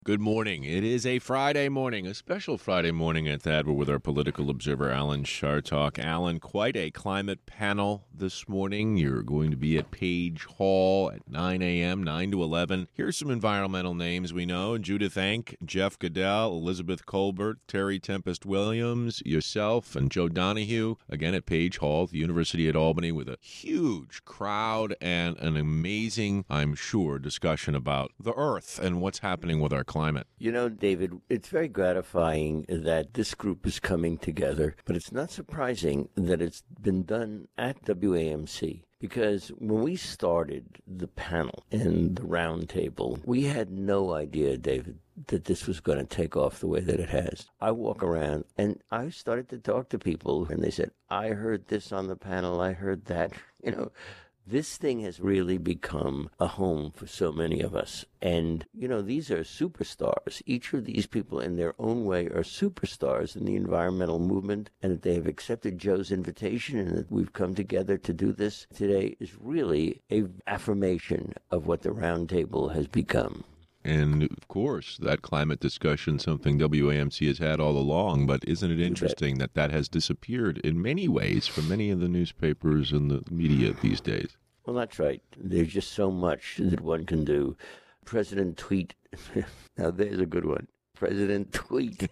Good morning. It is a Friday morning, a special Friday morning at that. We're with our political observer, Alan Chartock. Alan, quite a climate panel this morning. You're going to be at Page Hall at 9 a.m., 9 to 11. Here's some environmental names we know. Judith Enck, Jeff Goodell, Elizabeth Colbert, Terry Tempest Williams, yourself, and Joe Donahue. Again at Page Hall, the University at Albany, with a huge crowd and an amazing, I'm sure, discussion about the Earth and what's happening with our climate. You know, David, it's very gratifying that this group is coming together, but it's not surprising that it's been done at WAMC. Because when we started the panel and the round table, we had no idea, David, that this was going to take off the way that it has. I walk around and I started to talk to people and they said, I heard this on the panel, I heard that. You know, this thing has really become a home for so many of us. And, you know, these are superstars. Each of these people in their own way are superstars in the environmental movement, and that they have accepted Joe's invitation and that we've come together to do this today is really an affirmation of what the roundtable has become. And, of course, that climate discussion, something WAMC has had all along, but isn't it interesting that that has disappeared in many ways from many of the newspapers and the media these days? Well, that's right. There's just so much that one can do. President Tweet. Now, there's a good one. President Tweet.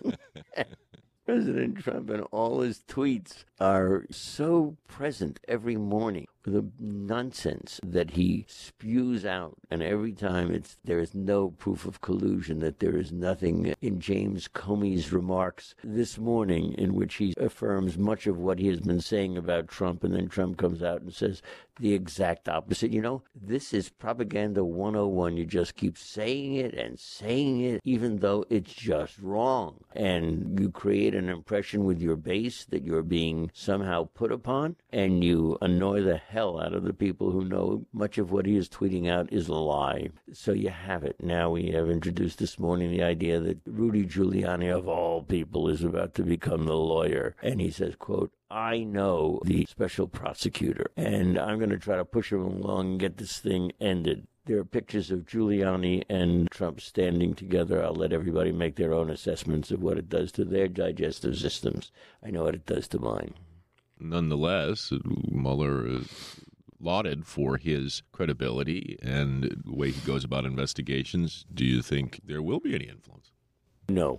President Trump and all his tweets are so present every morning with the nonsense that he spews out. And every time there is no proof of collusion, that there is nothing in James Comey's remarks this morning in which he affirms much of what he has been saying about Trump. And then Trump comes out and says the exact opposite. You know, this is propaganda 101. You just keep saying it, even though it's just wrong. And you create an impression with your base that you're being somehow put upon, and you annoy the hell out of the people who know much of what he is tweeting out is a lie. So you have it. Now we have introduced this morning the idea that Rudy Giuliani, of all people, is about to become the lawyer. And he says, quote, I know the special prosecutor, and I'm going to try to push him along and get this thing ended. There are pictures of Giuliani and Trump standing together. I'll let everybody make their own assessments of what it does to their digestive systems. I know what it does to mine. Nonetheless, Mueller is lauded for his credibility and the way he goes about investigations. Do you think there will be any influence? No.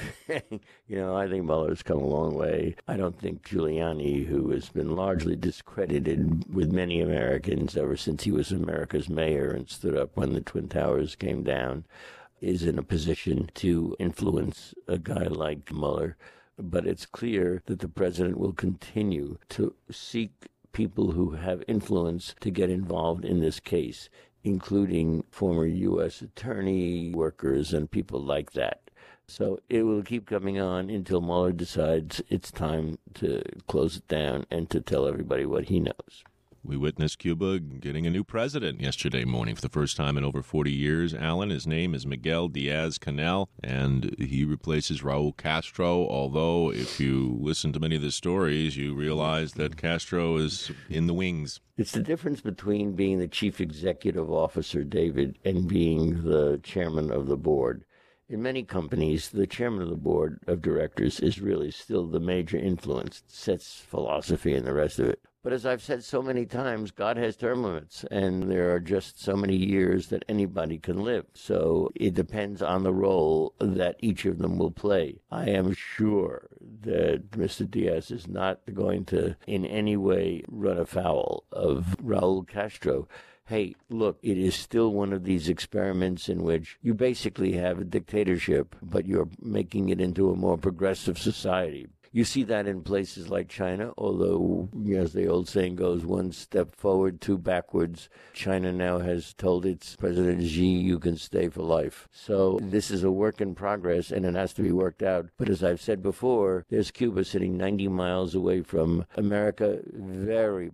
You know, I think Mueller's come a long way. I don't think Giuliani, who has been largely discredited with many Americans ever since he was America's mayor and stood up when the Twin Towers came down, is in a position to influence a guy like Mueller. But it's clear that the president will continue to seek people who have influence to get involved in this case, including former U.S. attorney workers and people like that. So it will keep coming on until Mueller decides it's time to close it down and to tell everybody what he knows. We witnessed Cuba getting a new president yesterday morning for the first time in over 40 years. Alan, his name is Miguel Diaz-Canel, and he replaces Raul Castro, although if you listen to many of the stories, you realize that Castro is in the wings. It's the difference between being the chief executive officer, David, and being the chairman of the board. In many companies, the chairman of the board of directors is really still the major influence, sets philosophy and the rest of it. But as I've said so many times, God has term limits, and there are just so many years that anybody can live. So it depends on the role that each of them will play. I am sure that Mr. Diaz is not going to in any way run afoul of Raul Castro. Hey, look, it is still one of these experiments in which you basically have a dictatorship, but you're making it into a more progressive society. You see that in places like China, although, as the old saying goes, one step forward, two backwards. China now has told its President Xi, you can stay for life. So this is a work in progress, and it has to be worked out. But as I've said before, there's Cuba sitting 90 miles away from America, very